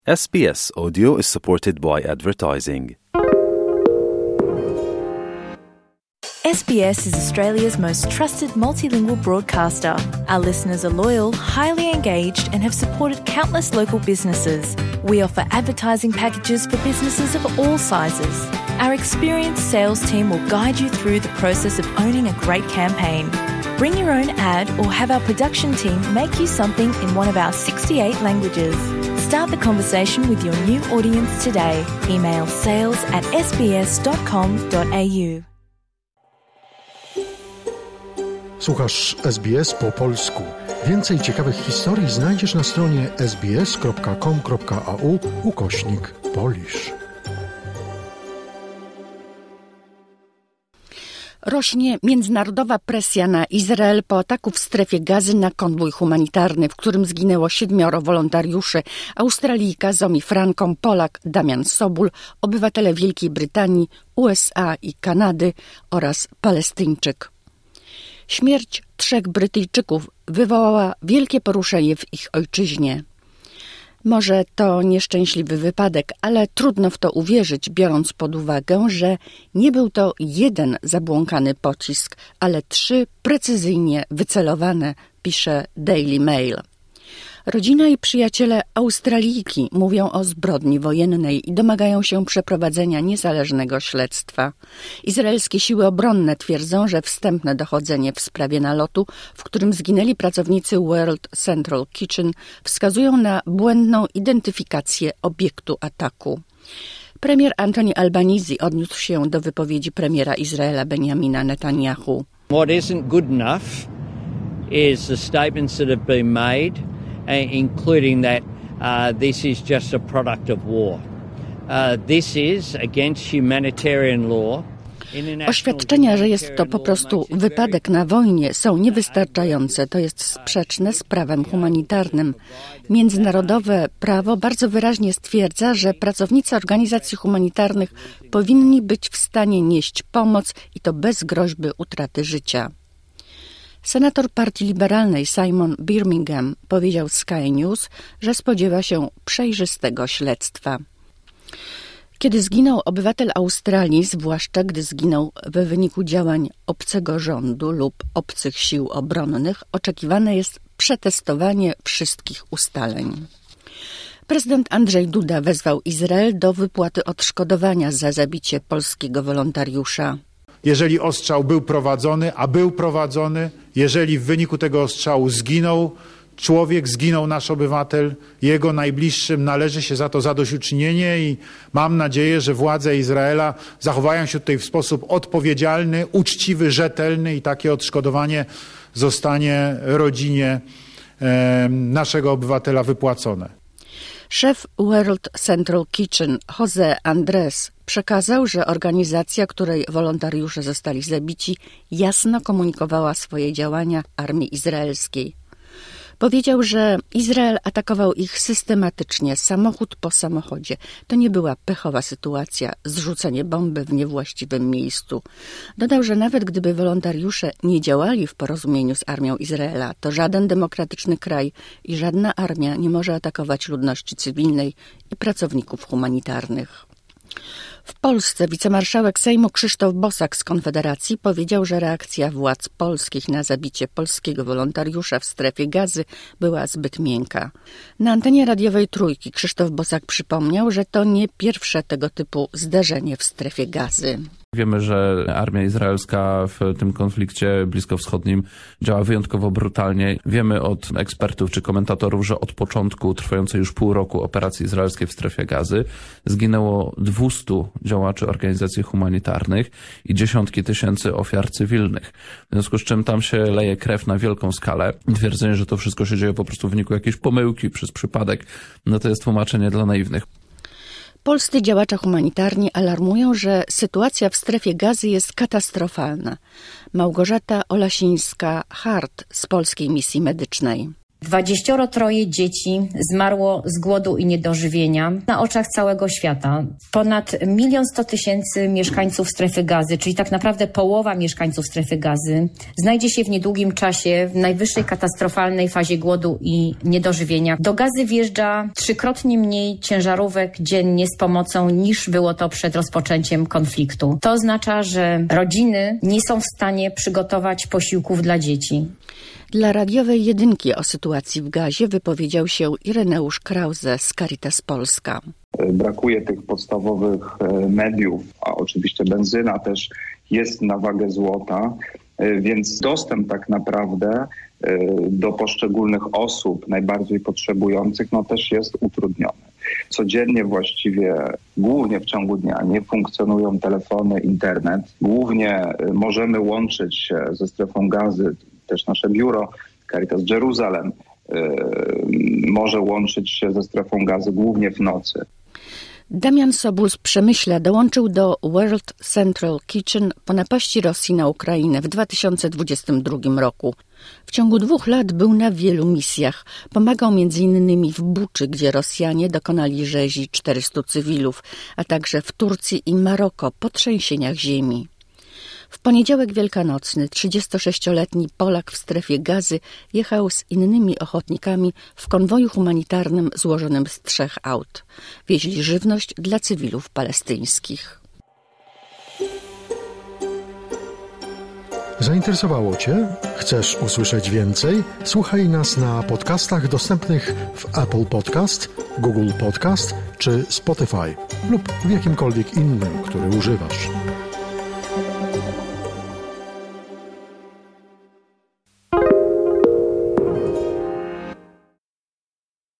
SBS Audio is supported by advertising. SBS is Australia's most trusted multilingual broadcaster. Our listeners are loyal, highly engaged, and have supported countless local businesses. We offer advertising packages for businesses of all sizes. Our experienced sales team will guide you through the process of owning a great campaign. Bring your own ad or have our production team make you something in one of our 68 languages. Start the conversation with your new audience today. Email sales@sbs.com.au. Słuchasz SBS po polsku. Więcej ciekawych historii znajdziesz na stronie sbs.com.au/Polish. Rośnie międzynarodowa presja na Izrael po ataku w strefie Gazy na konwój humanitarny, w którym zginęło 7 wolontariuszy, Australijka Zomi Frankom, Polak Damian Sobul, obywatele Wielkiej Brytanii, USA i Kanady oraz Palestyńczyk. Śmierć 3 Brytyjczyków wywołała wielkie poruszenie w ich ojczyźnie. Może to nieszczęśliwy wypadek, ale trudno w to uwierzyć, biorąc pod uwagę, że nie był to jeden zabłąkany pocisk, ale 3 precyzyjnie wycelowane, pisze Daily Mail. Rodzina i przyjaciele Australijki mówią o zbrodni wojennej i domagają się przeprowadzenia niezależnego śledztwa. Izraelskie siły obronne twierdzą, że wstępne dochodzenie w sprawie nalotu, w którym zginęli pracownicy World Central Kitchen, wskazują na błędną identyfikację obiektu ataku. Premier Anthony Albanese odniósł się do wypowiedzi premiera Izraela Benjamina Netanyahu. What isn't good enough is the statements that have been made, including that this is just a product of war. This is against humanitarian law. Oświadczenia, że jest to po prostu wypadek na wojnie, są niewystarczające. To jest sprzeczne z prawem humanitarnym. Międzynarodowe prawo bardzo wyraźnie stwierdza, że pracownicy organizacji humanitarnych powinni być w stanie nieść pomoc i to bez groźby utraty życia. Senator Partii Liberalnej Simon Birmingham powiedział Sky News, że spodziewa się przejrzystego śledztwa. Kiedy zginął obywatel Australii, zwłaszcza gdy zginął w wyniku działań obcego rządu lub obcych sił obronnych, oczekiwane jest przetestowanie wszystkich ustaleń. Prezydent Andrzej Duda wezwał Izrael do wypłaty odszkodowania za zabicie polskiego wolontariusza. Jeżeli ostrzał był prowadzony, a był prowadzony, jeżeli w wyniku tego ostrzału zginął człowiek, zginął nasz obywatel, jego najbliższym należy się za to zadośćuczynienie i mam nadzieję, że władze Izraela zachowają się tutaj w sposób odpowiedzialny, uczciwy, rzetelny i takie odszkodowanie zostanie rodzinie naszego obywatela wypłacone. Szef World Central Kitchen Jose Andres przekazał, że organizacja, której wolontariusze zostali zabici, jasno komunikowała swoje działania armii izraelskiej. Powiedział, że Izrael atakował ich systematycznie, samochód po samochodzie. To nie była pechowa sytuacja, zrzucenie bomby w niewłaściwym miejscu. Dodał, że nawet gdyby wolontariusze nie działali w porozumieniu z armią Izraela, to żaden demokratyczny kraj i żadna armia nie może atakować ludności cywilnej i pracowników humanitarnych. W Polsce wicemarszałek Sejmu Krzysztof Bosak z Konfederacji powiedział, że reakcja władz polskich na zabicie polskiego wolontariusza w strefie Gazy była zbyt miękka. Na antenie radiowej Trójki Krzysztof Bosak przypomniał, że to nie pierwsze tego typu zdarzenie w strefie Gazy. Wiemy, że armia izraelska w tym konflikcie bliskowschodnim działa wyjątkowo brutalnie. Wiemy od ekspertów czy komentatorów, że od początku trwającej już pół roku operacji izraelskiej w strefie Gazy zginęło 200 działaczy organizacji humanitarnych i dziesiątki tysięcy ofiar cywilnych. W związku z czym tam się leje krew na wielką skalę. Twierdzenie, że to wszystko się dzieje po prostu w wyniku jakiejś pomyłki, przez przypadek, no to jest tłumaczenie dla naiwnych. Polscy działacze humanitarni alarmują, że sytuacja w strefie Gazy jest katastrofalna. Małgorzata Olasińska-Hart z Polskiej Misji Medycznej. 23 dzieci zmarło z głodu i niedożywienia na oczach całego świata. Ponad 1 100 000 mieszkańców strefy Gazy, czyli tak naprawdę połowa mieszkańców strefy Gazy, znajdzie się w niedługim czasie w najwyższej katastrofalnej fazie głodu i niedożywienia. Do Gazy wjeżdża 3-krotnie mniej ciężarówek dziennie z pomocą niż było to przed rozpoczęciem konfliktu. To oznacza, że rodziny nie są w stanie przygotować posiłków dla dzieci. Dla radiowej jedynki o sytuacji w Gazie wypowiedział się Ireneusz Krause z Caritas Polska. Brakuje tych podstawowych mediów, a oczywiście benzyna też jest na wagę złota, więc dostęp tak naprawdę do poszczególnych osób najbardziej potrzebujących też jest utrudniony. Codziennie właściwie, głównie w ciągu dnia, nie funkcjonują telefony, internet. Głównie możemy łączyć się ze strefą Gazy, też nasze biuro Caritas Jeruzalem może łączyć się ze strefą Gazy głównie w nocy. Damian Sobul z Przemyśla dołączył do World Central Kitchen po napaści Rosji na Ukrainę w 2022 roku. W ciągu 2 lat był na wielu misjach. Pomagał m.in. w Buczy, gdzie Rosjanie dokonali rzezi 400 cywilów, a także w Turcji i Maroko po trzęsieniach ziemi. W poniedziałek wielkanocny 36-letni Polak w strefie Gazy jechał z innymi ochotnikami w konwoju humanitarnym złożonym z 3 aut. Wieźli żywność dla cywilów palestyńskich. Zainteresowało Cię? Chcesz usłyszeć więcej? Słuchaj nas na podcastach dostępnych w Apple Podcast, Google Podcast czy Spotify lub w jakimkolwiek innym, który używasz.